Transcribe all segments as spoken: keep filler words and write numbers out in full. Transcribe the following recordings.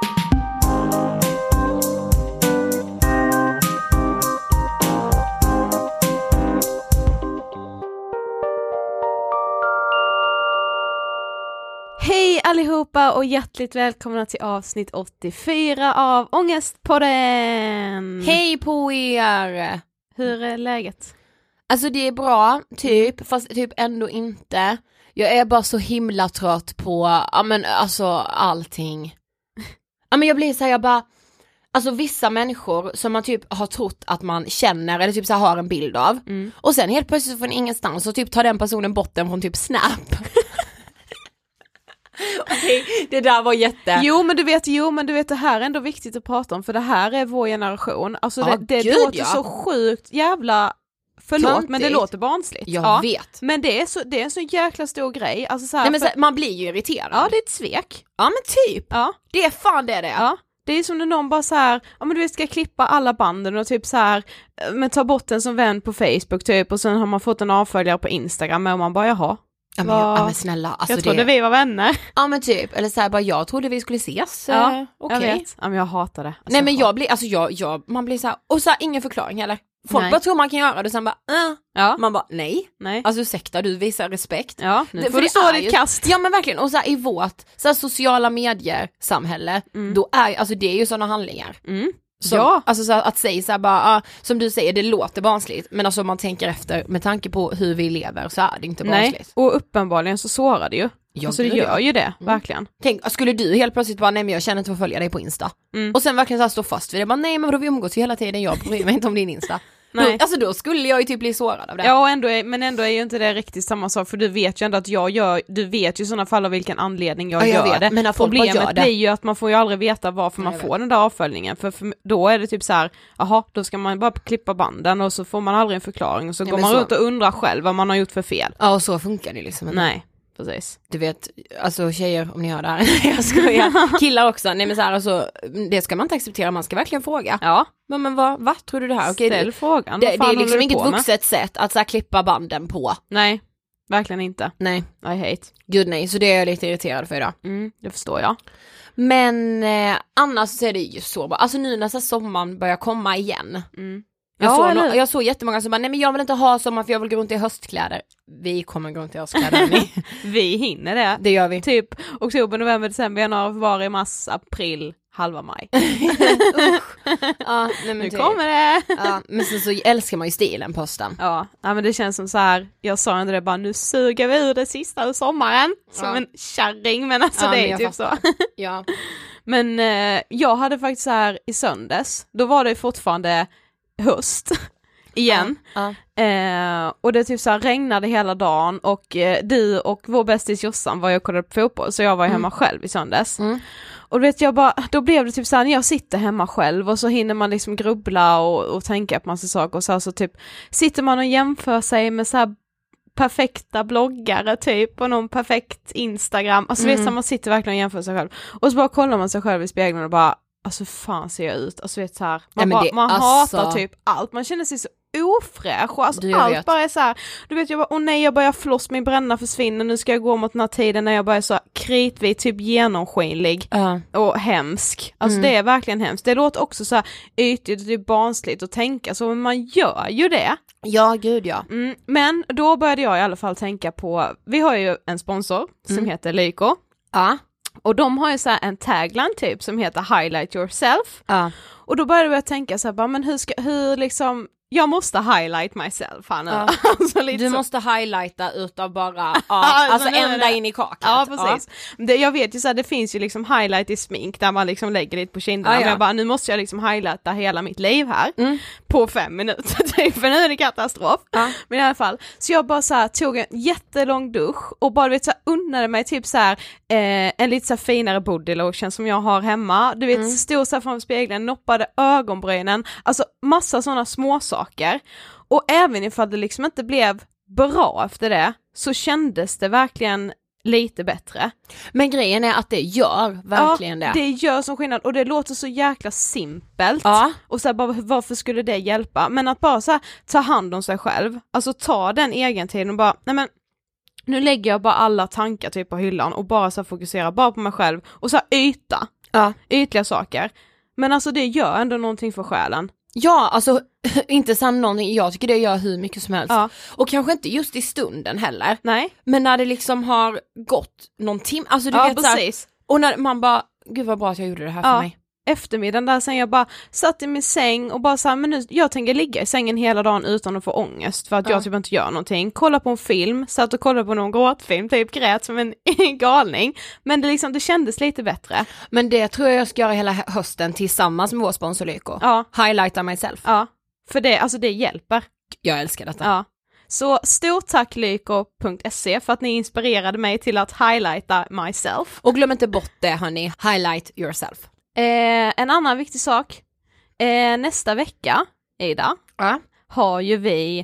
Hej allihopa och hjärtligt välkomna till avsnitt åttiofyra av Ångestpodden! Hej på er! Hur är läget? Alltså det är bra, typ, fast typ ändå inte. Jag är bara så himla trött på, ja men alltså allting. Ja men jag blir så här, jag bara, alltså vissa människor som man typ har trott att man känner eller typ så här har en bild av. Mm. Och sen helt plötsligt från ingenstans så typ tar den personen botten från typ Snap. Okej, det där var jätte... Jo men du vet, jo men du vet det här är ändå viktigt att prata om, för det här är vår generation. Alltså det, ah, det gud, låter ja. så sjukt jävla... Förlåt, Tantigt. men det låter barnsligt. Jag ja, vet. Men det är, så, det är en så jäkla stor grej. Alltså så här, Nej, men för... så, man blir ju irriterad. Ja, det är ett svek. Ja men typ. Ja. Det är fan det är det. Ja. Det är som när någon bara så här, ja men du vet, ska klippa alla banden och typ så här, men ta bort den som vän på Facebook typ, och sen har man fått en avföljare på Instagram och man bara jaha. Ja men, jag, ja, men snälla, alltså jag trodde det... vi var vänner. Ja men typ, eller så här, bara jag trodde vi skulle ses. Ja, eh, okej. Jag vet. Ja men jag hatar det. Alltså, Nej men jag, jag blir, alltså jag, jag, man blir så här, och så här, ingen förklaring heller. Folk nej. bara tror man kan göra det, sen bara, äh. ja. Man bara, nej. nej. Alltså ursäkta, du visar respekt. Ja, nu det, får du så ditt kast. Ja men verkligen, och så här, i vårt så här, sociala medier samhälle, mm. då är, alltså det är ju sådana handlingar. Mm. Som, ja. Alltså så att säga så här bara, ah, som du säger, det låter barnsligt, men alltså om man tänker efter med tanke på hur vi lever så är det inte barnsligt. Nej, och uppenbarligen så sårar det ju. Ja, alltså det gör ju det, mm. verkligen. Tänk, skulle du helt plötsligt bara, nej men jag känner inte för att följa dig på Insta. Mm. Och sen verkligen så här stå fast vid det, bara nej men då vi umgås ju hela tiden, jag bryr mig inte om din Insta. Nej. Då, alltså då skulle jag ju typ bli sårad av det. Ja, och ändå är, men ändå är ju inte det riktigt samma sak, för du vet ju ändå att jag gör, du vet ju i sådana fall av vilken anledning jag, ja, jag gör vet, det. Men problemet gör det. Blir ju att man får ju aldrig veta varför man får den där avföljningen, för, för då är det typ så här, jaha, då ska man bara klippa banden och så får man aldrig en förklaring och så ja, går man så... runt och undrar själv vad man har gjort för fel. Ja, och så funkar det liksom inte. Nej. Precis. Du vet, alltså tjejer, om ni hör det här, jag skojar, killar också, nej men så här, alltså, det ska man inte acceptera, man ska verkligen fråga. Ja. Men, men vad, vad tror du det här? Okej, ställ det, frågan. Det, det är liksom inget vuxet sätt att så här, klippa banden på. Nej, verkligen inte. Nej. I hate. Gud nej, så det är jag lite irriterad för idag. Mm, det förstår jag. Men eh, annars så är det ju så bra, alltså nu när så sommaren börjar komma igen. Mm. Jag, ja, såg eller... no- jag såg jättemånga som bara, nej men jag vill inte ha sommar för jag vill gå runt i höstkläder. Vi kommer gå runt i höstkläder. Vi hinner det. Det gör vi. Typ oktober, november, december, januari, februari, mars, april, halva maj. Ja, nej, men nu det... kommer det. Ja, men så, så älskar man ju stilen på hösten. Ja, ja, men det känns som så här, jag sa inte det bara, nu suger vi ur det sista ur sommaren. Som ja. En kärring, men alltså ja, det är typ fattar. Så. Ja. Men eh, jag hade faktiskt så här i söndags, då var det fortfarande höst igen. Ja, ja. Eh, och det typ så här regnade hela dagen och eh, du och vår bästis Jossan var ju och kollade på fotboll, så jag var ju mm. hemma själv i söndags. Mm. Och du vet jag bara, då blev det typ så här, när jag sitter hemma själv och så hinner man liksom grubbla och, och tänka på massa saker och så här, så typ sitter man och jämför sig med så här perfekta bloggare typ och någon perfekt Instagram, alltså mm. vet så man sitter verkligen och jämför sig själv och så bara kollar man sig själv i spegeln och bara, alltså fan ser jag ut, alltså vet så här, man, ja, bara, det, man alltså... hatar typ allt, man känner sig så ofräsch och alltså allt vet. Bara är så här, du vet jag bara, åh nej jag börjar floss, min bränna försvinner, nu ska jag gå mot den här tiden när jag bara är så kritvit, typ genomskinlig uh. och hemsk, alltså mm. det är verkligen hemskt, det låter också så här ytligt och typ barnsligt att tänka så, men man gör ju det. Ja, gud ja. Mm, men då började jag i alla fall tänka på, vi har ju en sponsor som mm. heter Lyko. Ja. Och de har ju så här en tagline typ som heter Highlight Yourself. Ja. Och då började jag tänka så här, bara, men hur ska, hur liksom, jag måste highlight myself här nu. Ja. Alltså, lite du så. måste highlighta utav bara, ja, alltså ända in i kaklet. Ja, precis. Ja. Det, jag vet ju så här, det finns ju liksom highlight i smink där man liksom lägger lite på kinderna. Ja, ja. Men jag bara, nu måste jag liksom highlighta hela mitt liv här mm. på fem minuter typ, för nu är det katastrof. Ja. Men i alla fall, så jag bara så här, tog en jättelång dusch och bara vet så här, unnade mig typ så här eh, en lite så här finare body lotion som jag har hemma. Du vet, mm. stod så här framför spegeln, noppade ögonbrynen, alltså massa sådana små saker. Och även ifall det liksom inte blev bra efter det, så kändes det verkligen lite bättre. Men grejen är att det gör verkligen ja, det. det gör som skillnad och det låter så jäkla simpelt. Ja. Och så här, bara, varför skulle det hjälpa? Men att bara så här, ta hand om sig själv, alltså ta den egen tiden och bara, nej men nu lägger jag bara alla tankar typ på hyllan och bara så här, fokusera bara på mig själv och så här, yta. Ja. Ytliga saker. Men alltså det gör ändå någonting för själen. Ja, alltså inte sant någonting. Jag tycker det gör hur mycket som helst. Ja. Och kanske inte just i stunden heller. Nej. Men när det liksom har gått någon timme. Alltså du Ja, vet så här, precis. och när man bara, gud vad bra att jag gjorde det här Ja. för mig. Eftermiddagen där sen jag bara satt i min säng och bara såhär, men nu, jag tänker ligga i sängen hela dagen utan att få ångest för att Ja. jag typ inte gör någonting. Kolla på en film, satt och kollade på någon gråtfilm, typ grät som en galning. Men det liksom, det kändes lite bättre. Men det tror jag jag ska göra hela hösten tillsammans med vår sponsor Lyko. Ja. Highlighta myself. Ja, för det, alltså det hjälper. Jag älskar detta. Ja. Så stort tack lyko punkt se för att ni inspirerade mig till att highlighta myself. Och glöm inte bort det hörni, highlight yourself. Eh, en annan viktig sak. Eh, nästa vecka, Ida, Ja. har ju vi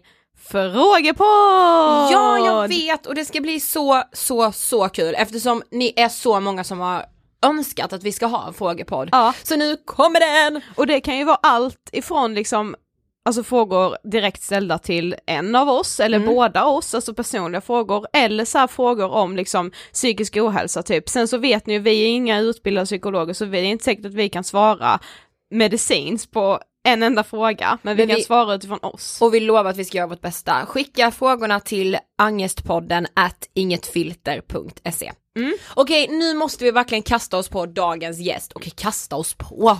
frågepodd! Ja, jag vet och det ska bli så, så, så kul eftersom ni är så många som har önskat att vi ska ha en frågepodd. Ja. Så nu kommer den! Och det kan ju vara allt ifrån liksom, alltså frågor direkt ställda till en av oss eller Mm. båda oss, alltså personliga frågor, eller så här frågor om liksom psykisk ohälsa typ. Sen så vet ni, vi är inga utbildade psykologer så vi är inte säkert att vi kan svara medicinskt på en enda fråga, men vi Men kan vi- svara utifrån oss. Och vi lovar att vi ska göra vårt bästa. Skicka frågorna till angestpodden at ingetfilter punkt se. Mm. Okej, nu måste vi verkligen kasta oss på dagens gäst. Okej, kasta oss på.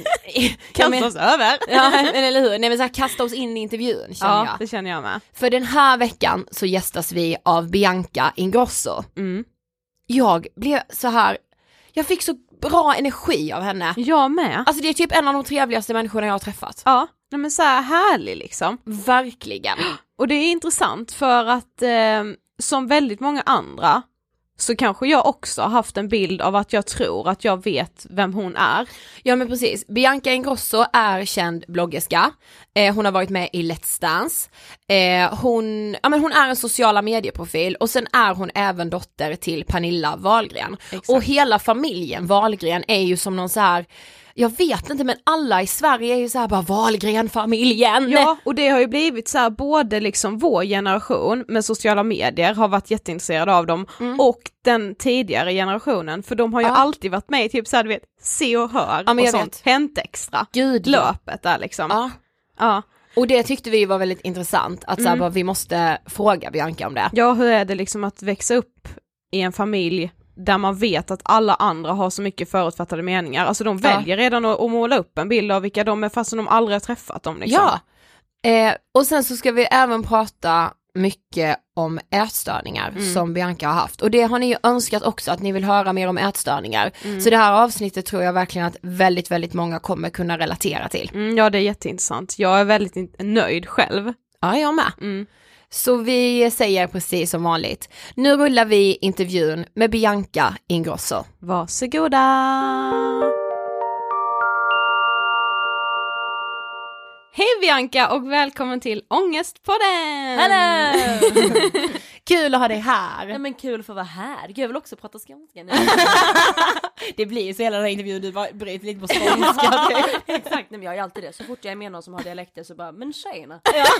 Kasta men, oss över! ja, men eller hur? Nej men så här, kasta oss in i intervjun känner Ja, jag. det känner jag med. För den här veckan så gästas vi av Bianca Ingrosso. Mm. Jag blev så här, jag fick så bra energi av henne. Jag med. Alltså det är typ en av de trevligaste människorna jag har träffat. Ja, nej men så här härlig liksom. Verkligen. Och det är intressant för att eh, som väldigt många andra så kanske jag också har haft en bild av att jag tror att jag vet vem hon är. Ja men precis, Bianca Ingrosso är känd bloggerska, eh, hon har varit med i Let's Dance, eh, hon, ja, men hon är en sociala medieprofil och sen är hon även dotter till Pernilla Wahlgren. Exakt. Och hela familjen Wahlgren är ju som någon så här, jag vet inte men alla i Sverige är ju så här bara Wahlgren-familjen. Ja, och det har ju blivit så här, både liksom vår generation med sociala medier har varit jätteintresserade av dem Mm. och den tidigare generationen, för de har ju Ja. alltid varit med i typ så här, du vet, Se och Hör Ja, men och jag sånt, vet. Hänt Extra, Gud, ja. löpet där liksom. Ja. Ja. Och det tyckte vi var väldigt intressant, att så här, Mm. bara, vi måste fråga Bianca om det. Ja, hur är det liksom att växa upp i en familj där man vet att alla andra har så mycket förutfattade meningar. Alltså de Ja. väljer redan att, att måla upp en bild av vilka de är fastän de aldrig har träffat dem liksom. Ja, eh, och sen så ska vi även prata mycket om ätstörningar Mm. som Bianca har haft. Och det har ni ju önskat också, att ni vill höra mer om ätstörningar. Mm. Så det här avsnittet tror jag verkligen att väldigt, väldigt många kommer kunna relatera till. Mm, ja, det är jätteintressant. Jag är väldigt in- nöjd själv. Ja, jag med. Mm. Så vi säger precis som vanligt. Nu rullar vi intervjun med Bianca Ingrosso. Varsågoda! Hej Bianca och välkommen till Ångestpodden! Hello! Kul att ha dig här. Nej men kul för att vara här. Gud, jag vill också prata skånska nu. Det blir ju så hela den här intervjun, du bara bryter lite på skånska. Exakt, nej men jag är alltid det. Så fort jag är med någon som har dialekter så bara, men tjena.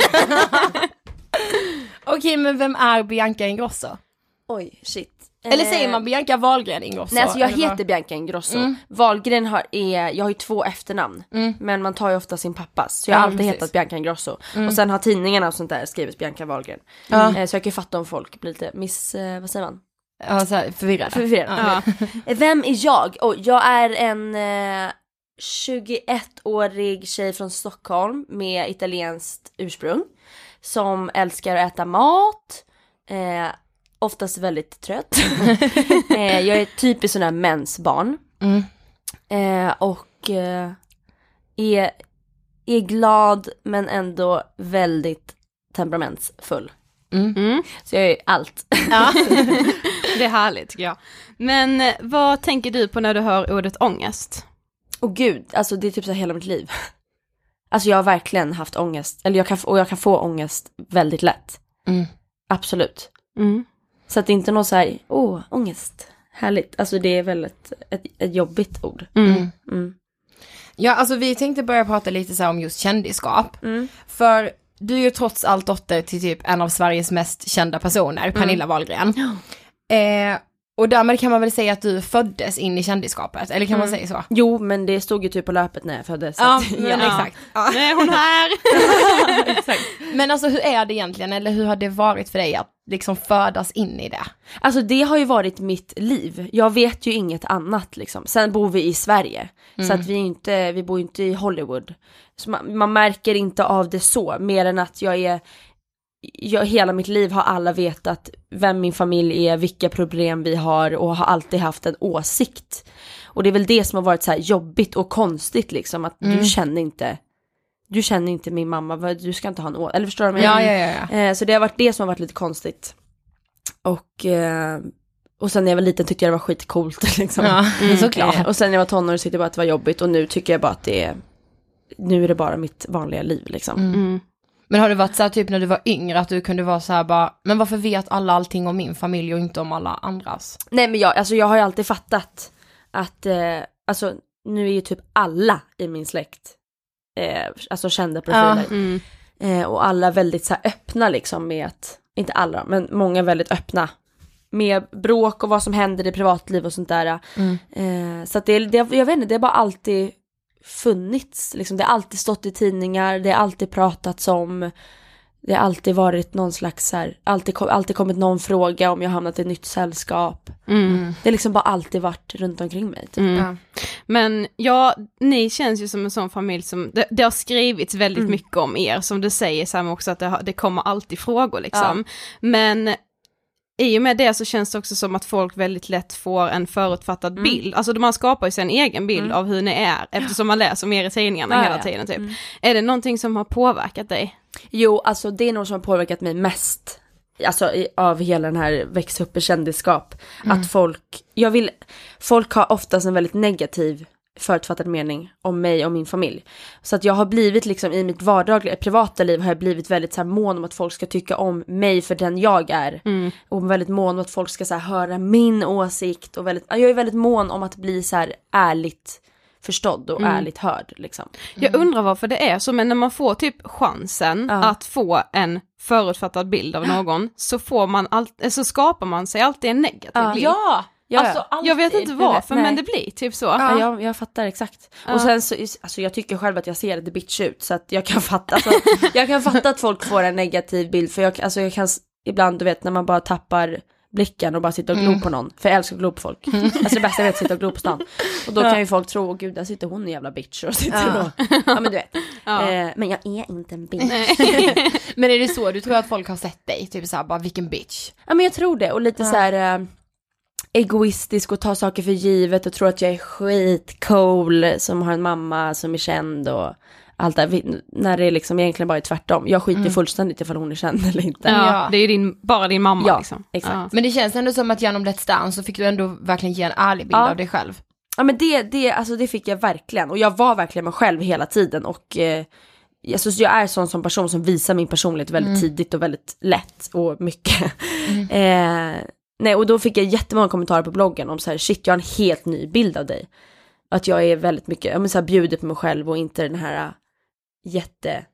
Okej, men vem är Bianca Ingrosso? Oj, shit. Eller Eh, säger man Bianca Wahlgren Ingrosso? Nej, alltså jag eller vad? heter Bianca Ingrosso. Mm. Wahlgren har, är, jag har ju två efternamn. Mm. Men man tar ju ofta sin pappas. Så jag har Ja, alltid precis. hetat Bianca Ingrosso. Mm. Och sen har tidningarna och sånt där skrivit Bianca Wahlgren. Ja. Eh, så jag kan ju fatta om folk blir lite miss, eh, vad säger man? Ja, så här, förvirrad. Förvirrad. Ja. Eh, Vem är jag? Oh, jag är en eh, tjugoettårig tjej från Stockholm med italienskt ursprung. Som älskar att äta mat. Eh, oftast väldigt trött. eh, jag är typiskt sån där mensbarn. Mm. Eh, och eh, är, är glad men ändå väldigt temperamentsfull. Mm. Mm. Så jag är allt. Ja. Det är härligt tycker jag. Men eh, vad tänker du på när du hör ordet ångest? Och gud, alltså det är typ så här hela mitt liv. Alltså jag har verkligen haft ångest. Eller jag kan, och jag kan få ångest väldigt lätt. Mm. Absolut. Mm. Så att det är inte något så här, åh, ångest. Härligt. Alltså det är väl ett, ett, ett jobbigt ord. Mm. Mm. Ja, alltså vi tänkte börja prata lite så här om just kändisskap. Mm. För du är ju trots allt dotter till typ en av Sveriges mest kända personer, Pernilla Wahlgren. Eh, Och därmed kan man väl säga att du föddes in i kändisskapet, eller kan mm. man säga så? Jo, men det stod ju typ på löpet när jag föddes. Ja, att, men ja. exakt. Ja. Nu är hon här! Exakt. Men alltså hur är det egentligen, eller hur har det varit för dig att liksom födas in i det? Alltså det har ju varit mitt liv. Jag vet ju inget annat liksom. Sen bor vi i Sverige. Mm. Så att vi inte, vi bor inte i Hollywood. Så man, man märker inte av det så. Mer än att jag är, jag, hela mitt liv har alla vetat vem min familj är, vilka problem vi har och har alltid haft en åsikt. Och det är väl det som har varit så här jobbigt och konstigt liksom. Att mm. du känner inte... Du känner inte min mamma, du ska inte ha en åsikt. Eller förstår du mig? Ja, ja, ja, ja. Eh, så det har varit det som har varit lite konstigt. Och, eh, och sen när jag var liten tyckte jag det var skitcoolt. Liksom. Ja, mm. såklart. Eh, och sen när jag var tonåring tyckte jag bara att det var jobbigt. Och nu tycker jag bara att det är, nu är det bara mitt vanliga liv liksom. Mm. Mm. Men har det varit så här typ när du var yngre att du kunde vara så här bara, men varför vet alla allting om min familj och inte om alla andras? Nej men jag, alltså jag har ju alltid fattat att, eh, alltså nu är ju typ alla i min släkt Eh, alltså kända profiler. Ja, mm. eh, och alla väldigt så här öppna liksom med att, inte alla men många väldigt öppna med bråk och vad som händer i privatliv och sånt där. Mm. Eh, så att det, det, jag vet inte, det har bara alltid funnits liksom. Det har alltid stått i tidningar, det har alltid pratats om, det har alltid varit någon slags så här, alltid, alltid kommit någon fråga om jag hamnat i ett nytt sällskap. Mm. Det har liksom bara alltid varit runt omkring mig typ. Mm. Ja. Men ja, ni känns ju som en sån familj som, det, det har skrivits väldigt mm. mycket om er, som du säger Sam också, att det, har, det kommer alltid frågor liksom. Ja. Men i och med det så känns det också som att folk väldigt lätt får en förutfattad mm. bild. Alltså man skapar ju sin egen bild mm. av hur ni är, eftersom man läser om er i tidningarna ja, hela ja. tiden typ. Mm. Är det någonting som har påverkat dig? Jo, alltså det är något som har påverkat mig mest. Alltså i, av hela den här växa upp i kändisskap. Mm. Att folk, jag vill, folk har oftast en väldigt negativ förutfattad mening om mig och min familj. Så att jag har blivit liksom i mitt vardagliga privata liv har jag blivit väldigt så här mån om att folk ska tycka om mig för den jag är. Mm. Och väldigt mån om att folk ska så här höra min åsikt. Och väldigt, jag är väldigt mån om att bli så här ärligt förstådd och mm. ärligt hörd liksom. Mm. Jag undrar varför det är så, men när man får typ chansen ja. att få en förutfattad bild av någon så får man allt, så skapar man sig alltid en negativ ja. bild. Ja. Ja, alltså, jag vet inte varför, men det blir typ så. Ja, jag, jag fattar exakt. Ja. Och sen så, alltså jag tycker själv att jag ser det bitch ut, så att jag kan fatta, alltså, jag kan fatta att folk får en negativ bild, för jag, alltså jag kan ibland, du vet, när man bara tappar blicken och bara sitter och glor mm. på någon, för jag älskar att glo på folk. Mm. Alltså det bästa jag vet är att sitta och glo på stan. Och då ja. kan ju folk tro, åh gud, där sitter hon en jävla bitch och sitter ja. och, ja men du vet. Ja. Eh, men jag är inte en bitch. Men är det så, du tror att folk har sett dig, typ såhär, bara vilken bitch? Ja men jag tror det, och lite ja. så här eh, egoistisk och ta saker för givet och tror att jag är skitcool som har en mamma som är känd och allt där, när det är liksom egentligen bara är tvärtom. Jag skiter mm. fullständigt ifall hon är känd eller inte. Ja, det är ju din, bara din mamma ja, liksom. Exakt. Ja. Men det känns ändå som att genom Let's Dance så fick du ändå verkligen ge en ärlig bild ja. av dig själv. Ja men det, det, alltså det fick jag verkligen, och jag var verkligen mig själv hela tiden, och eh, alltså, jag är sån som person som visar min personlighet väldigt mm. tidigt och väldigt lätt och mycket. Mm. eh, nej, och då fick jag jättemånga kommentarer på bloggen om så här, shit, jag har en helt ny bild av dig. Att jag är väldigt mycket, jag men så här, bjuder på mig själv och inte den här jätte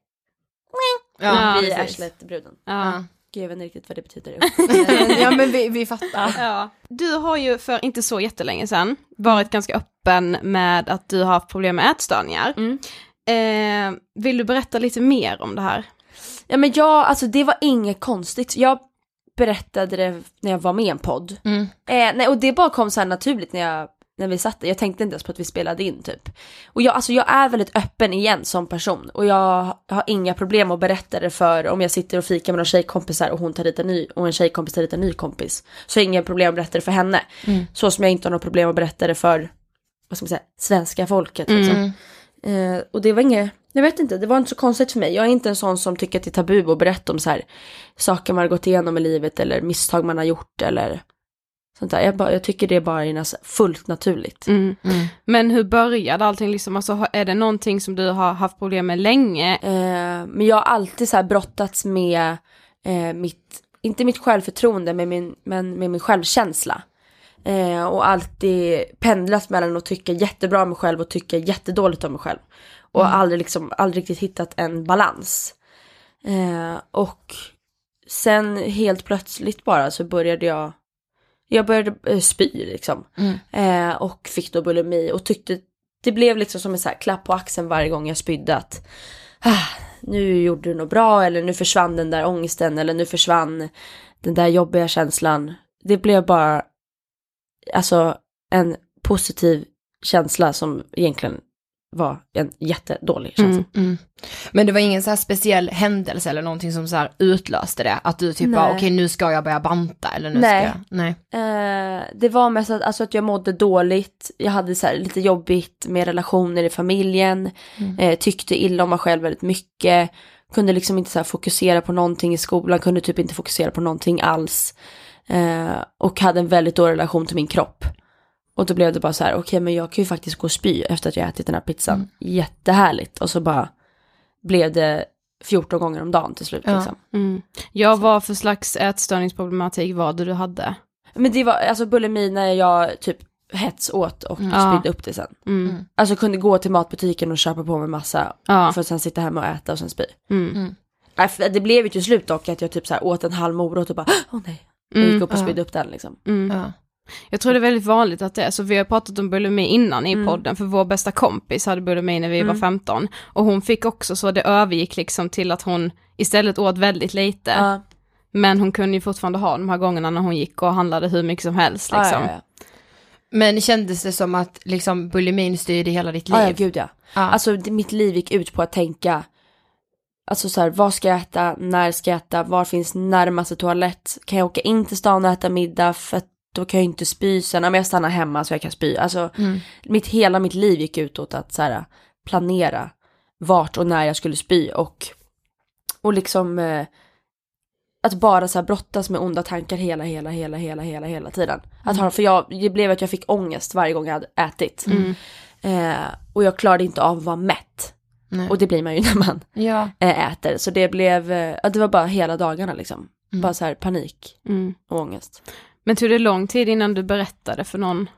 ja, bli Ashlet-bruden. Ja. Gud, jag vet inte riktigt vad det betyder. Ja, men vi, vi fattar. Ja. Du har ju för inte så jättelänge sedan varit ganska öppen med att du har haft problem med ätstörningar. Mm. Eh, vill du berätta lite mer om det här? Ja, men jag, alltså det var inget konstigt. Jag berättade det när jag var med i en podd. Mm. Eh, nej, och det bara kom så här naturligt när jag när vi satt där. Jag tänkte inte ens på att vi spelade in typ. Och jag, alltså jag är väldigt öppen igen som person. Och jag har inga problem att berätta det för om jag sitter och fikar med några tjejkompisar och hon tar dit en ny, och en tjejkompis tar dit en ny kompis. Så jag har inga problem att berätta det för henne. Mm. Så som jag inte har något problem att berätta det för, vad ska man säga, svenska folket. Liksom. Mm. Eh, och det var inget, jag vet inte, det var inte så konstigt för mig. Jag är inte en sån som tycker att det är tabu att berätta om så här saker man har gått igenom i livet eller misstag man har gjort eller sånt där. Jag, bara, jag tycker det är bara är fullt naturligt. Mm. Mm. Men hur började allting liksom? Alltså, är det någonting som du har haft problem med länge? Eh, men jag har alltid så här brottats med eh, mitt, inte mitt självförtroende, men min, men med min självkänsla. Eh, och alltid pendlat mellan att tycka jättebra om mig själv och tycka jättedåligt om mig själv. Och mm. aldrig, liksom, aldrig riktigt hittat en balans. Eh, och sen helt plötsligt bara så började jag jag började eh, spy liksom. Mm. Eh, och fick då bulimi och tyckte det blev liksom som en så här klapp på axeln varje gång jag spydde att ah, nu gjorde du något bra, eller nu försvann den där ångesten, eller nu försvann den där jobbiga känslan. Det blev bara alltså en positiv känsla som egentligen var en jättedålig känsla. Mm, mm. Men det var ingen så här speciell händelse eller någonting som så här utlöste det? Att du typ bara, okej okay, nu ska jag börja banta eller nu Nej. ska jag... Nej. Eh, det var mest att, alltså att jag mådde dåligt. Jag hade så här lite jobbigt med relationer i familjen. Mm. Eh, tyckte illa om mig själv väldigt mycket. Kunde liksom inte så här fokusera på någonting i skolan. Kunde typ inte fokusera på någonting alls. Eh, och hade en väldigt dålig relation till min kropp. Och då blev det bara så här, okej okay, men jag kan ju faktiskt gå och spy efter att jag ätit den här pizzan. Mm. Jättehärligt. Och så bara blev det fjorton gånger om dagen till slut. Ja. Liksom. Mm. Ja, vad för slags ätstörningsproblematik var det du hade? Men det var alltså bulimi när jag typ hets åt och mm. spydde upp det sen. Mm. Alltså kunde gå till matbutiken och köpa på mig massa ja. För att sen sitta hemma och äta och sen spy. Mm. Mm. Det blev ju till slut dock att jag typ så här åt en halv morot och bara, åh nej. Jag gick upp och spydde ja. Upp den liksom. Mm. Ja. Jag tror det är väldigt vanligt att det är så. Vi har pratat om bulimi innan i mm. podden, för vår bästa kompis hade bulimi när vi mm. var femton, och hon fick också så det övergick liksom till att hon istället åt väldigt lite uh. men hon kunde ju fortfarande ha de här gångerna när hon gick och handlade hur mycket som helst liksom. Uh, ja, ja. Men kändes det som att liksom bulimin styrde hela ditt liv? Uh, ja, gud ja. Uh. Alltså det, mitt liv gick ut på att tänka alltså så här, vad ska jag äta, när ska jag äta, var finns närmaste toalett, kan jag åka in till stan och äta middag, för att då kan jag inte spy sen, men jag stannar hemma så jag kan spy. Alltså mm. mitt, hela mitt liv gick ut åt att så här, planera vart och när jag skulle spy, och och liksom eh, att bara så här brottas med onda tankar hela, hela, hela, hela, hela, hela tiden. Att ha, för jag, det blev att jag fick ångest varje gång jag hade ätit. Mm. Eh, och jag klarade inte av att vara mätt. Nej. Och det blir man ju när man ja. eh, äter. Så det blev, eh, det var bara hela dagarna liksom. Mm. Bara så här panik mm. och ångest. Men tog det lång tid innan du berättade för någon?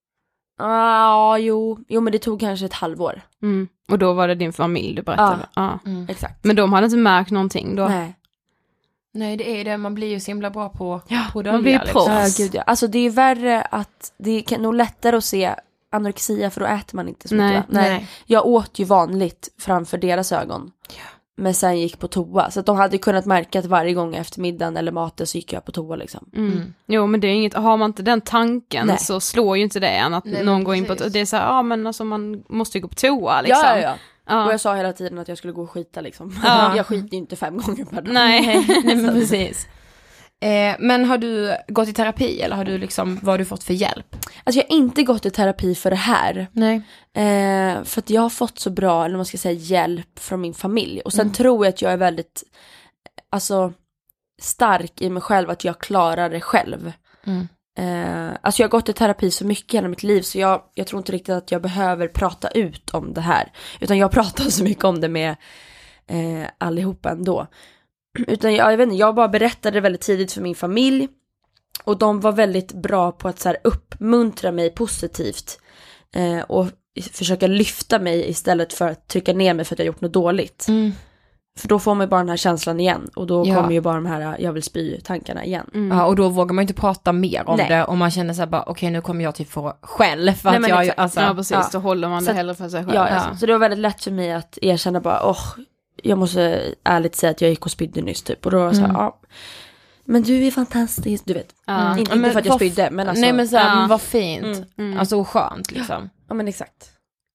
Ja, ah, jo. Jo, men det tog kanske ett halvår. Mm. Och då var det din familj du berättade? Ja, ah. mm. exakt. Men de hade inte märkt någonting då? Nej. Nej, det är det. Man blir ju så himla bra på, ja, på man blir liksom. Ja, gud ja. Alltså det är värre att, det är nog lättare att se anorexia, för då äter man inte så nej, mycket. Nej. Nej. Jag åt ju vanligt framför deras ögon. Ja. Men sen gick på toa. Så att de hade kunnat märka att varje gång efter middagen eller maten så gick jag på toa liksom. Mm. Mm. Jo, men det är inget, har man inte den tanken nej. Så slår ju inte det än att nej, någon går in på toa. Det är så här, ja men alltså man måste ju gå på toa liksom. Ja, ja, ja. Ja. Och jag sa hela tiden att jag skulle gå och skita liksom. Ja. Jag skiter ju inte fem gånger per dag. Nej, nej men precis. Eh, men har du gått i terapi eller har du liksom, vad har du fått för hjälp? Alltså jag har inte gått i terapi för det här. Nej. Eh, för att jag har fått så bra, eller man ska säga, hjälp från min familj. Och sen mm. tror jag att jag är väldigt alltså stark i mig själv, att jag klarar det själv. Mm. Eh, alltså jag har gått i terapi så mycket hela mitt liv, så jag, jag tror inte riktigt att jag behöver prata ut om det här. Utan jag pratar så mycket om det med eh, allihopa ändå. Utan jag, jag vet inte, jag bara berättade väldigt tidigt för min familj. Och de var väldigt bra på att så här uppmuntra mig positivt. Eh, och försöka lyfta mig istället för att trycka ner mig för att jag gjort något dåligt. Mm. För då får man bara den här känslan igen. Och då ja. Kommer ju bara de här jag vill spy-tankarna igen. Mm. Ja, och då vågar man inte prata mer om Nej. Det. Och man känner så här bara, okej okay, nu kommer jag typ få själv. För Nej, att jag, alltså, ja precis, ja. Då håller man det så, hellre för sig själv. Ja, ja. Ja. Så det var väldigt lätt för mig att erkänna bara, åh, oh, jag måste ärligt säga att jag gick och spydde nyss typ. Och då var det så här, mm. ja. Men du är fantastisk, du vet. Mm. Inte, inte för att jag spydde, men alltså. Nej men så här, ja. Vad fint. Mm. Mm. Alltså skönt liksom. Ja men exakt.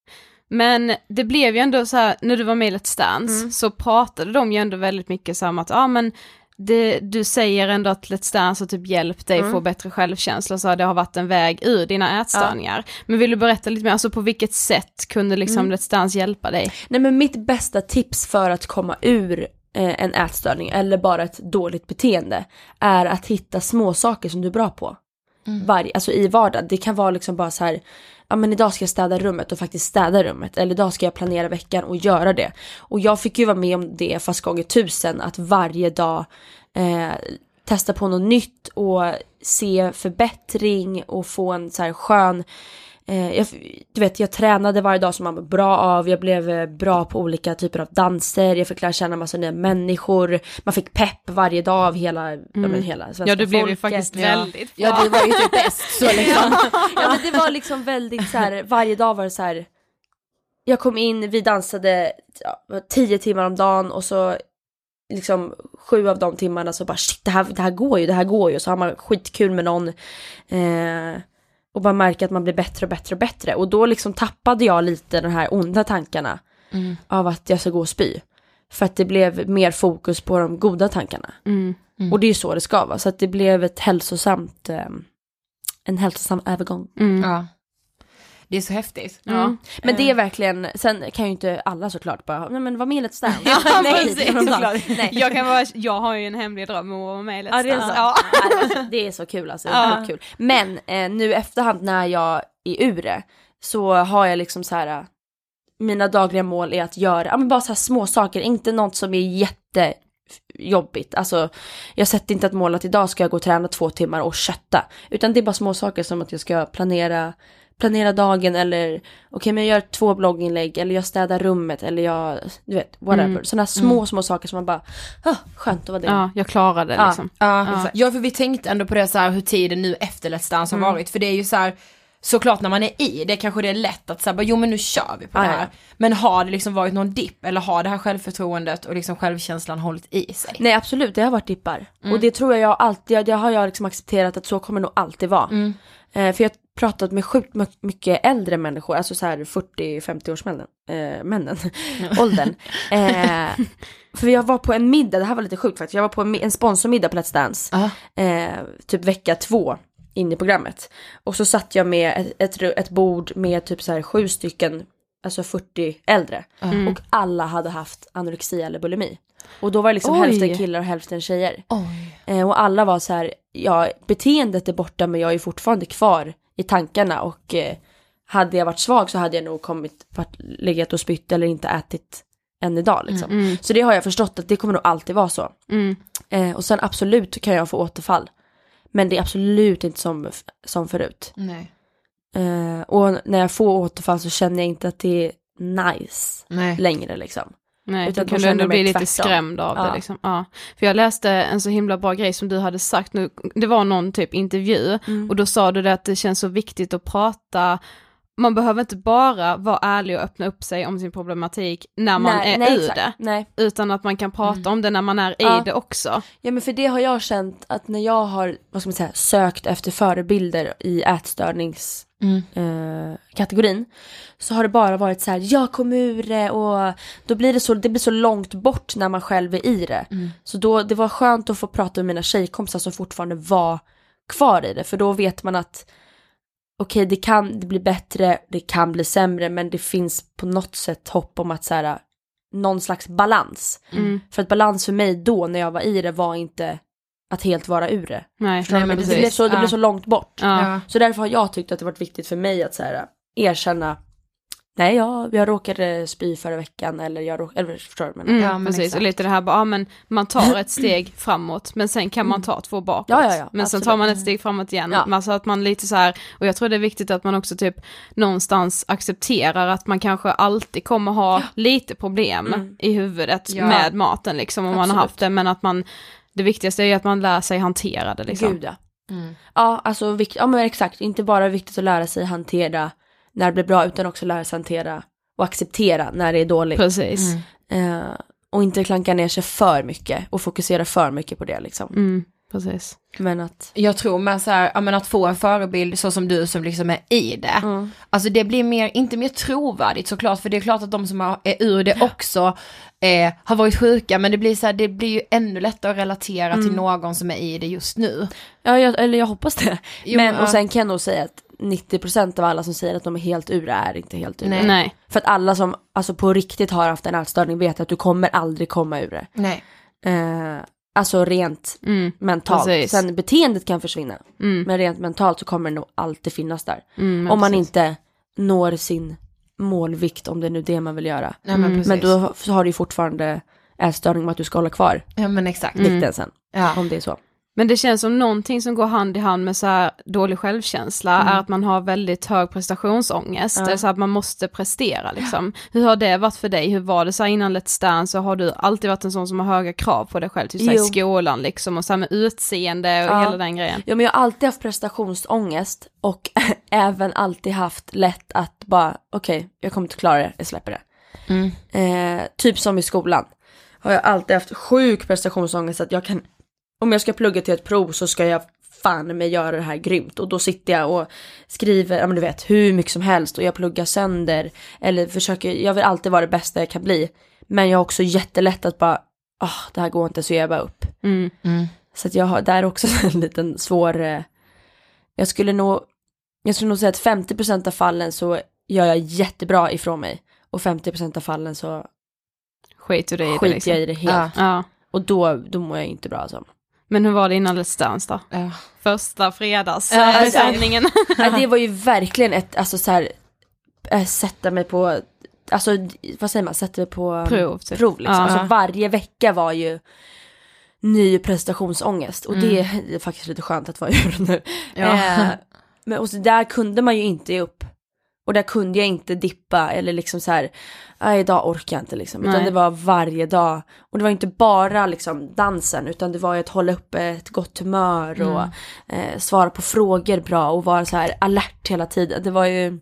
Men det blev ju ändå så här, när du var med i Let's Dance mm. så pratade de ju ändå väldigt mycket så om att, ja men det, du säger ändå att Let's Dance har typ hjälpt dig mm. få bättre självkänsla, så det har varit en väg ur dina ätstörningar. Ja. Men vill du berätta lite mer, alltså på vilket sätt kunde liksom mm. Let's Dance hjälpa dig? Nej men mitt bästa tips för att komma ur eh, en ätstörning eller bara ett dåligt beteende är att hitta små saker som du är bra på. Mm. Varje, alltså i vardag. Det kan vara liksom bara så här, ja men idag ska jag städa rummet och faktiskt städa rummet. Eller idag ska jag planera veckan och göra det. Och jag fick ju vara med om det fast gånger tusen. Att varje dag eh, testa på något nytt och se förbättring och få en så här skön eh, jag, du vet, jag tränade varje dag som man var bra av. Jag blev eh, bra på olika typer av danser. Jag fick lära känna massa nya människor. Man fick pepp varje dag av hela, mm. ja, men hela svenska Ja, du blev folket. ju faktiskt ja. väldigt bra. Ja, du var ju typ bäst så liksom. Ja, men det var liksom väldigt så här, varje dag var det så här. Jag kom in, vi dansade ja, tio timmar om dagen och så liksom sju av de timmarna så bara shit, det här, det här går ju, det här går ju. Så har man skitkul med någon eh, och bara märker att man blir bättre och bättre och bättre. Och då liksom tappade jag lite de här onda tankarna mm. av att jag ska gå och spy. För att det blev mer fokus på de goda tankarna. Mm. Mm. Och det är ju så det ska vara. Så att det blev ett hälsosamt, eh, en hälsosam övergång. Mm. Ja. Det är så häftigt. Mm. Ja. Men det är verkligen, sen kan ju inte alla såklart bara, nej men vad med i Let's Dance? Ja, nej, nej, nej. Jag kan vara, jag har ju en hemlig dröm om att vara med i Let's ja, det Dance. är ja. Ja, det är så kul alltså, det är ja. kul. Men eh, nu efterhand när jag är ur det så har jag liksom så här, mina dagliga mål är att göra, ja men bara så här små saker, inte något som är jätte jobbigt, alltså jag sätter inte ett mål att idag ska jag gå och träna två timmar och kötta, utan det är bara små saker som att jag ska planera planera dagen eller okej okay, men jag gör två blogginlägg eller jag städar rummet eller jag, du vet, whatever. Mm. Sådana små, mm. små saker som man bara, ah, skönt att vara det. Ja, jag klarade det ja. liksom. Ja, ja. ja, för vi tänkte ändå på det så här, hur tiden nu efter Let's Dance har mm. varit, för det är ju så här, såklart när man är i det kanske det är lätt att säga, jo men nu kör vi på ah, det här. Ja. Men har det liksom varit någon dipp eller har det här självförtroendet och liksom självkänslan hållit i sig? Nej, absolut, det har varit dippar. Mm. Och det tror jag jag alltid, det har jag liksom accepterat att så kommer det nog alltid vara. Mm. Eh, för jag har pratat med sjukt mycket äldre människor, alltså så här fyrtio-femtio års männen, eh, männen, åldern. Eh, för jag var på en middag, det här var lite sjukt faktiskt, jag var på en, en sponsormiddag på Let's Dance, uh-huh. eh, typ vecka två in i programmet. Och så satt jag med ett, ett, ett bord med typ så här sju stycken, alltså fyrtio äldre. Mm. Och alla hade haft anorexia eller bulimi. Och då var det liksom Oj. hälften killar och hälften tjejer. Eh, och alla var så här, ja, beteendet är borta men jag är fortfarande kvar i tankarna. Och eh, hade jag varit svag så hade jag nog kommit, varit, legat och spytt eller inte ätit än idag liksom. Mm, mm. Så det har jag förstått att det kommer nog alltid vara så. Mm. Eh, och sen absolut kan jag få återfall. Men det är absolut inte som, som förut. Nej. Uh, och när jag får återfall så känner jag inte att det är nice Nej. längre liksom. Nej, utan då kan du ändå bli lite skrämd av ja. det liksom. Ja. För jag läste en så himla bra grej som du hade sagt nu. Det var någon typ intervju mm. och då sa du det att det känns så viktigt att prata. Man behöver inte bara vara ärlig och öppna upp sig om sin problematik när man nej, är nej, ur exakt. det. Nej. Utan att man kan prata mm. om det när man är ja. i det också. Ja, men för det har jag känt att när jag har, vad ska man säga, sökt efter förebilder i ätstörningskategorin mm. eh, så har det bara varit så här, jag kom ur det och då blir det så, det blir så långt bort när man själv är i det. Mm. Så då, det var skönt att få prata med mina tjejkompisar som fortfarande var kvar i det. För då vet man att okej, det kan det bli bättre, det kan bli sämre, men det finns på något sätt hopp om att så här, någon slags balans. Mm. För att balans för mig då, när jag var i det, var inte att helt vara ur det. Nej, nej men det, det, blev så, det ja. blev så långt bort. Ja. Så därför har jag tyckt att det varit viktigt för mig att så här, erkänna, nej, jag, jag råkade spy förra veckan, eller jag råkade, eller förstår du? Men, mm, ja, men precis, exakt. Och lite det här, bara, ja, men man tar ett steg framåt, men sen kan man ta två bakåt. Ja, ja, ja, men absolut. sen tar man ett steg framåt igen. Ja. Alltså att man lite så här, och jag tror det är viktigt att man också typ någonstans accepterar att man kanske alltid kommer ha lite problem mm. i huvudet ja. med maten liksom, om absolut. man har haft det, men att man, det viktigaste är att man lär sig hantera det liksom. Gud, ja. Mm. Ja, alltså, vikt, ja men exakt, inte bara viktigt att lära sig hantera när det blir bra, utan också lära sig hantera och acceptera när det är dåligt. Precis. Mm. Uh, och inte klanka ner sig för mycket och fokusera för mycket på det liksom. Mm, precis. Men att jag tror med så här, ja, men att få en förebild så som du som liksom är i det. Mm. Alltså det blir mer, inte mer trovärdigt såklart, för det är klart att de som är ur det också eh, har varit sjuka, men det blir så här, det blir ju ännu lättare att relatera mm. till någon som är i det just nu. Ja, jag, eller jag hoppas det. Jo, men ja. Och sen kan jag nog säga att nittio procent av alla som säger att de är helt ur är inte helt ur. Nej. Nej. För att alla som alltså på riktigt har haft en ätstörning vet att du kommer aldrig komma ur det. Nej. Eh, alltså rent mm, mentalt. Precis. Sen beteendet kan försvinna. Mm. Men rent mentalt så kommer det nog alltid finnas där. Mm, om man precis. inte når sin målvikt, om det är nu det man vill göra. Ja, men, mm. men då har du ju fortfarande ätstörning med att du ska hålla kvar. Ja, men exakt. Vikten sen. Ja. Om det är så. Men det känns som någonting som går hand i hand med så här dålig självkänsla mm. är att man har väldigt hög prestationsångest. Ja. Det är så att man måste prestera liksom. Hur har det varit för dig? Hur var det så här innan Let's Dance? Så har du alltid varit en sån som har höga krav på dig själv, typ så här i skolan liksom, och så här med utseende och ja. hela den grejen. Ja, men jag har alltid haft prestationsångest och även alltid haft lätt att bara, okej, okay, jag kommer inte klara det, jag släpper det. Mm. Eh, typ som i skolan har jag alltid haft sjuk prestationsångest att jag kan, om jag ska plugga till ett prov så ska jag fan med göra det här grymt, och då sitter jag och skriver, ja men du vet, hur mycket som helst och jag pluggar sönder eller försöker, jag vill alltid vara det bästa jag kan bli, men jag har också jättelätt att bara, ah, oh, det här går inte, så jag bara upp. Mm. Mm. Så att jag har där också en liten svår, eh, jag skulle nog jag skulle nog säga att femtio procent av fallen så gör jag jättebra ifrån mig, och femtio procent av fallen så skiter du i det, skiter liksom. jag i det helt. Ja. Och då, då mår jag inte bra alltså. Men hur var det innan Let's Dance då? Ja. Första fredags ja, äh, sändningen. Ja, det var ju verkligen ett, alltså så här, äh, sätta mig på, alltså vad säger man, sätta mig på prov, typ. prov liksom. Ja. Alltså varje vecka var ju ny prestationsångest, och mm. det är faktiskt lite skönt att vara ur nu. Ja. Eh, men och så där kunde man ju inte ge upp. Och där kunde jag inte dippa eller liksom så här, nej, idag orkar jag inte liksom. Utan Nej. det var varje dag. Och det var inte bara liksom dansen, utan det var ju att hålla upp ett gott humör och mm. eh, svara på frågor bra och vara så här alert hela tiden. Det var ju,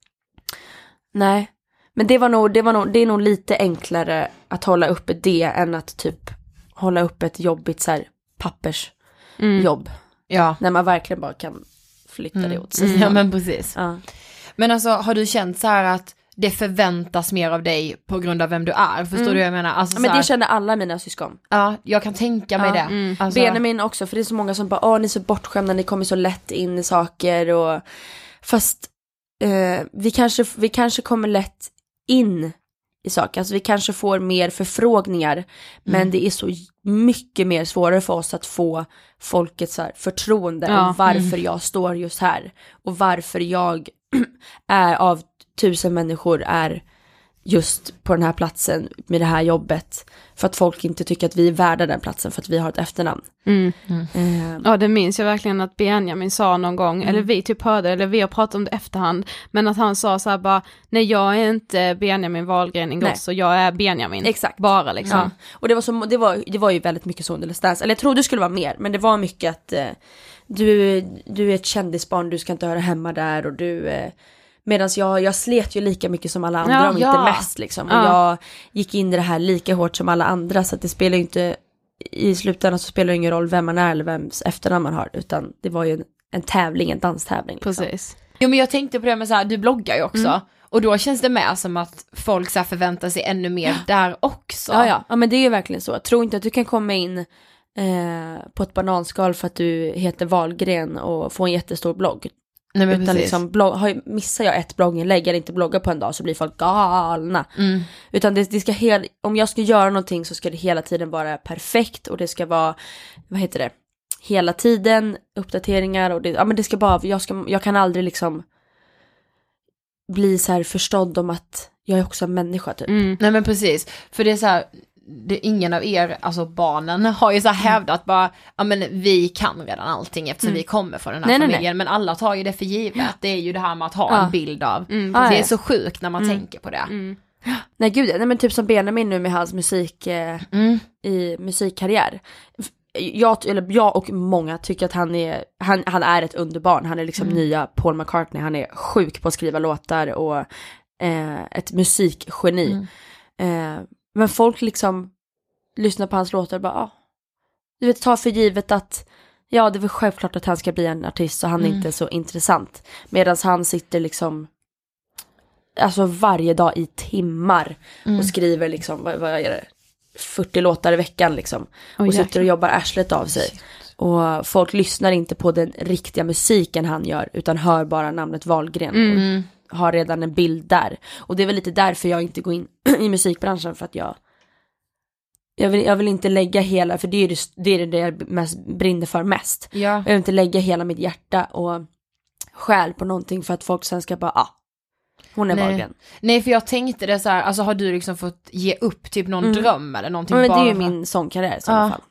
nej. Men det var nog, det var nog, det är nog lite enklare att hålla uppe det än att typ hålla upp ett jobbigt så här pappersjobb. Mm. Ja. När man verkligen bara kan flytta mm. det åt sig. Ja, men precis. Ja. Men alltså, har du känt så här att det förväntas mer av dig på grund av vem du är? Förstår mm. du vad jag menar? Alltså, ja, men så här, det känner alla mina syskon. Ja, jag kan tänka mig ja. det. Mm. Alltså, Benjamin också, för det är så många som bara, åh, ni är så bortskämda, ni kommer så lätt in i saker. Och fast eh, vi, kanske, vi kanske kommer lätt in i saker. Alltså vi kanske får mer förfrågningar. Mm. Men det är så mycket mer svårare för oss att få folkets så här förtroende ja. om varför mm. jag står just här. Och varför jag är av tusen människor är just på den här platsen med det här jobbet, för att folk inte tycker att vi är värda den platsen för att vi har ett efternamn. Mm. Mm. Uh. Ja, det minns jag verkligen att Benjamin sa någon gång, mm. eller vi typ hörde, eller vi har pratat om det efterhand, men att han sa så här bara, nej, jag är inte Benjamin Wahlgren Ingrosso, jag är Benjamin. Exakt. Bara liksom. Ja. Och det var, så, det, var, det var ju väldigt mycket så under Let's Dance, eller jag trodde det skulle vara mer, men det var mycket att eh, du, du är ett kändisbarn, du ska inte höra hemma där, och du... Eh, Medan jag, jag slet ju lika mycket som alla andra, ja, om ja. inte mest liksom. Och ja. jag gick in i det här lika hårt som alla andra, så att det spelar ju inte, i slutändan så spelar det ingen roll vem man är eller vems efternamn man har, utan det var ju en, en tävling, en danstävling. Liksom. Precis. Jo, men jag tänkte på det med så här, du bloggar ju också. Mm. Och då känns det med som att folk så här förväntar sig ännu mer ja. där också. Ja, ja, ja, men det är ju verkligen så. Jag tror inte att du kan komma in eh, på ett bananskal för att du heter Wahlgren och få en jättestor blogg. Nej, men utan liksom blogg, har, missar jag ett blogginlägg eller inte bloggar på en dag, så blir folk galna. Mm. Utan det, det ska hel, om jag ska göra någonting så ska det hela tiden vara perfekt, och det ska vara, vad heter det, hela tiden uppdateringar, och det, ja, men det ska bara, jag, ska, jag kan aldrig liksom bli så här förstådd om att jag är också en människa typ. Mm. Nej, men precis, för det är så här, det, ingen av er, alltså barnen, har ju så här hävdat mm. bara, ja men vi kan redan allting eftersom mm. vi kommer från den här nej, familjen, nej, nej. men alla tar ju det för givet. Det är ju det här med att ha ja. en bild av. Mm, det är så sjukt när man mm. tänker på det. Mm. Nej gud, nej, men typ som Benjamin nu med hans musik eh, mm. i musikkarriär. Jag, eller jag och många tycker att han är, han, han är ett underbarn. Han är liksom mm. nya Paul McCartney. Han är sjuk på att skriva låtar och eh, ett musikgeni. Mm. Eh, Men folk liksom lyssnar på hans låtar och bara, ah, du vet, ta för givet att ja, det är väl självklart att han ska bli en artist, så han är mm. inte så intressant. Medan han sitter liksom alltså varje dag i timmar mm. och skriver liksom, vad, vad är det, fyrtio låtar i veckan liksom. Oh, och sitter och jobbar arslet av sig. Shit. Och folk lyssnar inte på den riktiga musiken han gör, utan hör bara namnet Wahlgren mm. och har redan en bild där. Och det är väl lite därför jag inte går in i musikbranschen, för att jag jag vill, jag vill inte lägga hela, för det är det, det, är det jag mest brinner för mest. Ja. Jag vill inte lägga hela mitt hjärta och själ på någonting för att folk sen ska bara, ah, hon är Wahlgren. Nej, för jag tänkte det så här, alltså har du liksom fått ge upp typ någon mm. dröm eller någonting? Men bara det är ju min sångkarriär i alla ja. fall.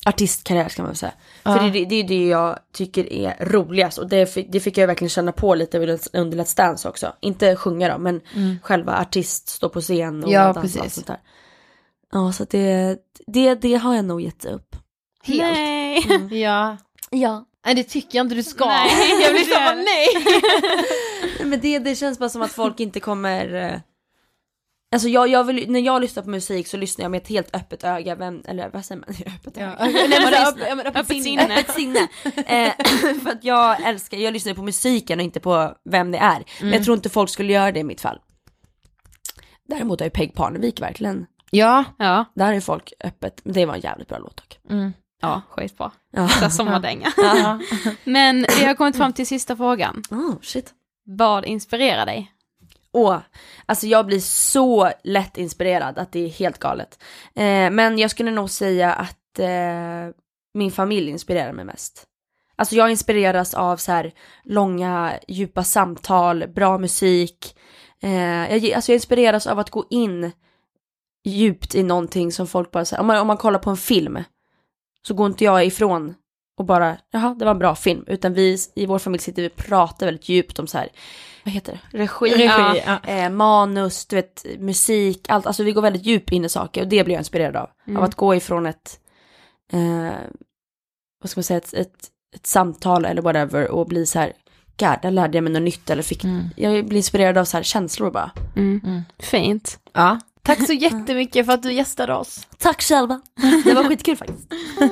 artistkarriär ska man väl säga. Ja. För det, det är det jag tycker är roligast. Och det, det fick jag verkligen känna på lite under Let's Dance också. Inte sjunga då, men mm. själva artist, stå på scen och ja, dansa precis. och sånt där. Ja, så det, det, det har jag nog gett upp. Helt. Nej. Mm. Ja. Ja. Nej, det tycker jag inte du ska. Nej, jag vill säga nej. Men det, det känns bara som att folk inte kommer... Alltså jag, jag vill, när jag lyssnar på musik så lyssnar jag med ett helt öppet öga. Vem, eller vad säger man? Öppet öga. Ja. Nej, men öppet, öppet, öppet, öppet sinne. sinne. Öppet sinne. eh, för att jag älskar, jag lyssnar på musiken och inte på vem det är. Mm. Men jag tror inte folk skulle göra det i mitt fall. Däremot har ju Peg Parnevik verkligen. Ja. Ja. Där är folk öppet. Men det var en jävligt bra låt dock. Mm. Ja, skitbra. Ja. Så sommardänga. Ja. Men vi har kommit fram till sista frågan. Oh, shit. Vad inspirerar dig? Åh, alltså jag blir så lätt inspirerad att det är helt galet. Eh, men jag skulle nog säga att eh, min familj inspirerar mig mest. Alltså jag inspireras av så här långa, djupa samtal, bra musik. Eh, jag, alltså jag inspireras av att gå in djupt i någonting som folk bara säger. Om man, om man kollar på en film så går inte jag ifrån och bara, jaha, det var en bra film. Utan vi i vår familj sitter vi och pratar väldigt djupt om så här, vad heter det? Regi, Regi ja, ja. Eh, manus, du vet, musik, allt. Alltså vi går väldigt djupt in i saker och det blir jag inspirerad av. Mm. Av att gå ifrån ett, eh, vad ska man säga, ett, ett, ett samtal eller whatever och bli så här, god, där lärde jag mig något nytt eller fick, mm. jag blir inspirerad av så här känslor bara. Mm. Mm. Fint. Ja. Tack så jättemycket för att du gästade oss. Tack själva. Det var skitkul faktiskt.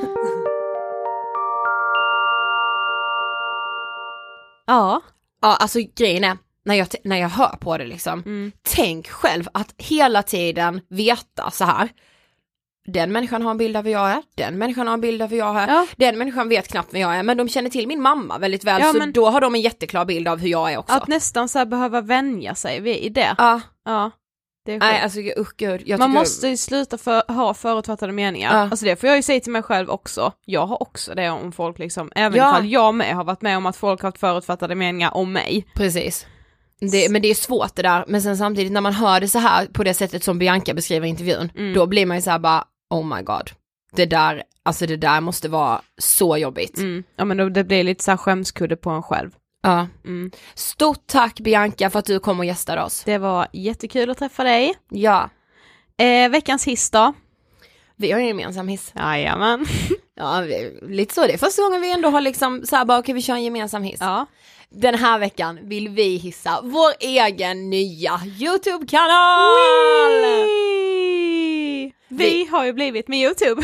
Ja. Ja, alltså grejen är, när jag, när jag hör på det liksom, Mm. tänk själv att hela tiden veta så här. Den människan har en bild av hur jag är, den människan har en bild av hur jag är, Ja. den människan vet knappt vem jag är, men de känner till min mamma väldigt väl, Ja, så men- då har de en jätteklar bild av hur jag är också. Att nästan så här behöva vänja sig vid det. Ja, Ja. Det är nej sjukt. alltså usch gud. Jag Man tycker- måste ju sluta för, ha förutfattade meningar. Ja. Alltså det får jag ju säga till mig själv också. Jag har också det om folk liksom, även Ja. ifall jag med har varit med om att folk har haft förutfattade meningar om mig. Precis. Det, men det är svårt det där, men sen samtidigt när man hör det så här på det sättet som Bianca beskriver i intervjun, Mm. då blir man ju så här bara, oh my god. Det där, alltså det där måste vara så jobbigt. Mm. Ja men då, det blir lite så här skämskudde på en själv. Ja. Mm. Stort tack Bianca för att du kom och gästade oss. Det var jättekul att träffa dig. Ja. Eh, veckans hiss då? Vi har en gemensam hiss. Jajamän. Ja, vi, lite så. Det är första gången vi ändå har liksom så här bara, okej vi kör en gemensam hiss. Ja. Den här veckan vill vi hissa vår egen nya YouTube-kanal! Wee! Vi har ju blivit med YouTube.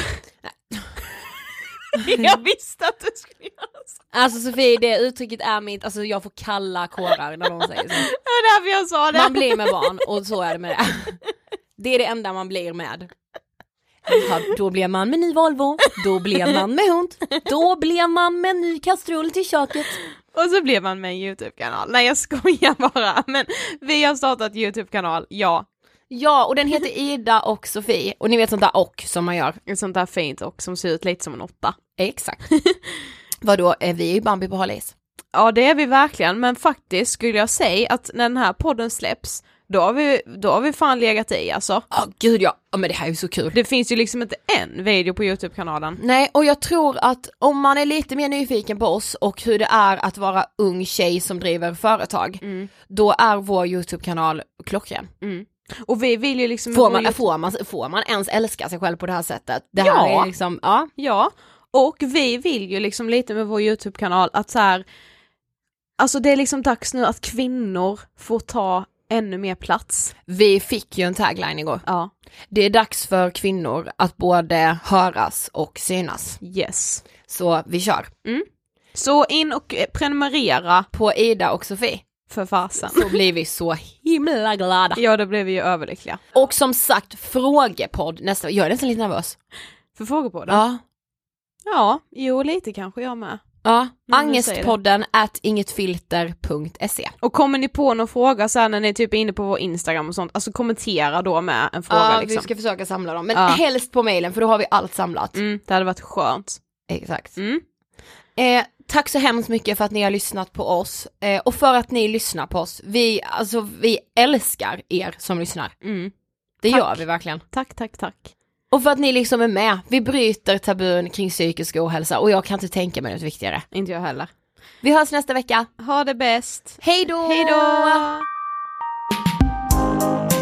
Jag visste att du skulle göra så. Alltså Sofie, det uttrycket är mitt, alltså jag får kalla kårar när de säger så. Det var därför jag sa det. Man blir med barn och så är det med det. Det är det enda man blir med. Ja, då blir man med ny Volvo, då blir man med hund, då blir man med ny kastrull till köket. Och så blev man med en YouTube-kanal. Nej jag skojar bara. Men vi har startat YouTube-kanal, ja. Ja, och den heter Ida och Sofie. Och ni vet sånt där och som man gör. Ett sånt där fint och som ser ut lite som en åtta. Exakt. Vadå, är vi ju Bambi på halis? Ja det är vi verkligen. Men faktiskt skulle jag säga att när den här podden släpps, då har vi, då har vi fan legat i alltså. Ja, oh, gud ja. Ja, men det här är ju så kul. Det finns ju liksom inte en video på YouTube-kanalen. Nej, och jag tror att om man är lite mer nyfiken på oss och hur det är att vara ung tjej som driver företag, Mm. då är vår YouTube-kanal klockren. Mm. Och vi vill ju liksom... Får man, får, man, får man ens älska sig själv på det här sättet? Det här Ja. är liksom, ja. Ja, och vi vill ju liksom lite med vår YouTube-kanal att så här, alltså det är liksom dags nu att kvinnor får ta ännu mer plats. Vi fick ju en tagline igår. Ja. Det är dags för kvinnor att både höras och synas. Yes. Så vi kör. Mm. Så in och prenumerera På Ida och Sofie. för fasen. Så blir vi så himla glada. Ja, då blev vi ju överlyckliga. Och som sagt, frågepodd nästa. Jag är nästan lite nervös. För frågor på det? Ja. Ja, jo lite kanske jag med. Ja. Men du säger Angestpodden at ingetfilter punkt se. Och kommer ni på någon fråga så här när ni typ är inne på vår Instagram och sånt, alltså kommentera då med en fråga Ja, liksom. vi ska försöka samla dem. Men Ja. helst på mailen, för då har vi allt samlat. Mm, det hade varit skönt. Exakt. Mm. Eh, tack så hemskt mycket för att ni har lyssnat på oss. Eh, och för att ni lyssnar på oss. Vi, alltså, vi älskar er som lyssnar. Mm. Det Tack. gör vi verkligen. Tack, tack, tack. Och för att ni liksom är med. Vi bryter tabun kring psykisk ohälsa och jag kan inte tänka mig något viktigare. Inte jag heller. Vi hörs nästa vecka. Ha det bäst. Hej då! Hej då!